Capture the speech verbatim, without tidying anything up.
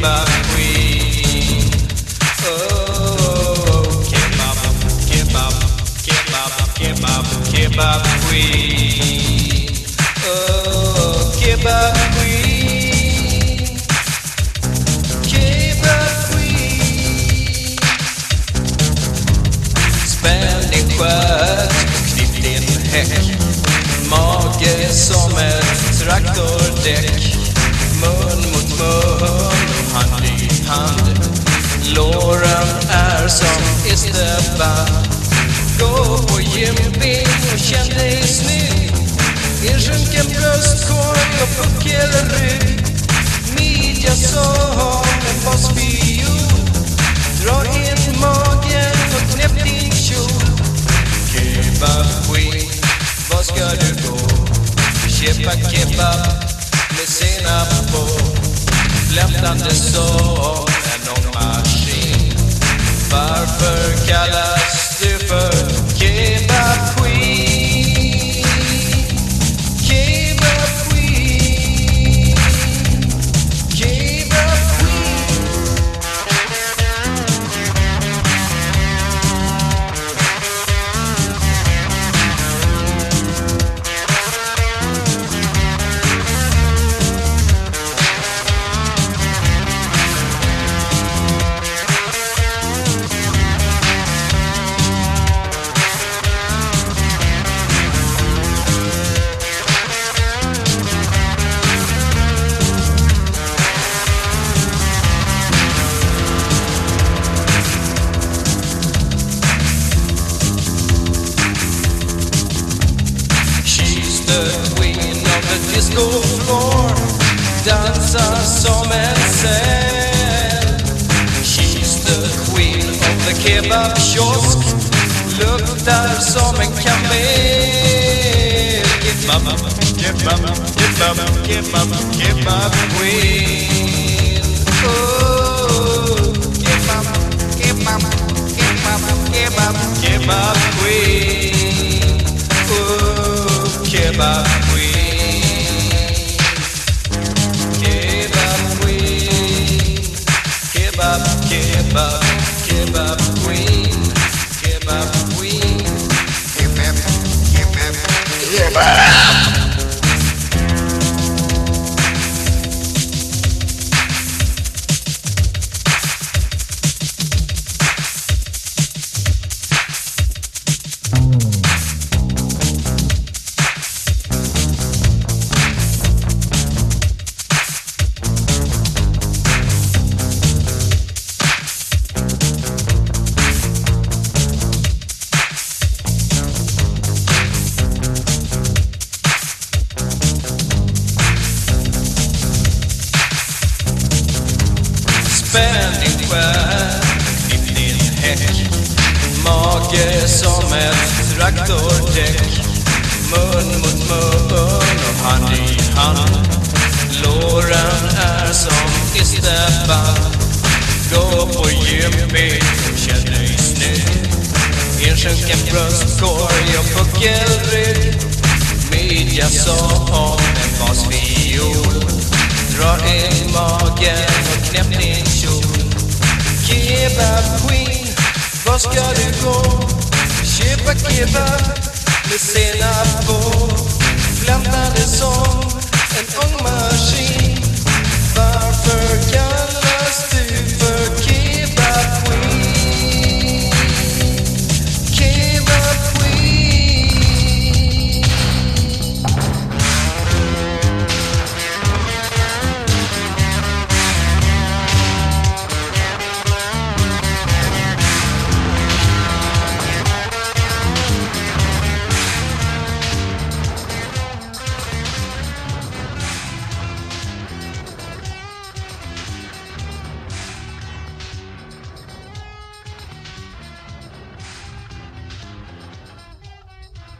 kebab queen. Oh, kebab, kebab, kebab, kebab, kebab queen. Oh, kebab queen. Kebab queen. Spänn din stjärt, knipp din häck. Mage som ett traktordäck. Mun mot mun, hand i hand. Låren är som isterband. Gå på gymping och känn dig snygg. Insjunken bröstkorg och puckelrygg. Midja som en basfiol. Dra in magen och knäpp din kjol. Kebab queen, var ska du gå? Köpa kebab med senap på. Flämtande som en ångmaskin. Varför kallas du för kebab queen? Kebab queen. Kebab queen. The queen of the disco floor. Dansar som en säl. She's the queen of the kebab kiosk. Luktar som en kamel. Kebab, kebab, kebab, kebab, kebab queen. Oh, kebab, kebab, kebab, kebab, kebab queen. Oh, kebab queen. Kebab queen. Kebab, kebab, kebab queen. Kebab queen. Kebab, kebab, kebab. Spänn din stjärt, knipp din häck. Mage som ett traktordäck. Mun mot mun och hand i hand. Låren är som isterband. Gå på gymping och känn dig snygg. Insjunken bröstkorg och puckelrygg. Midja som en basfiol. Dra in magen och knäpp din kjol. Kebab queen, var ska du gå? Köpa kebab med senap på. Flämtande som en ångmaskin.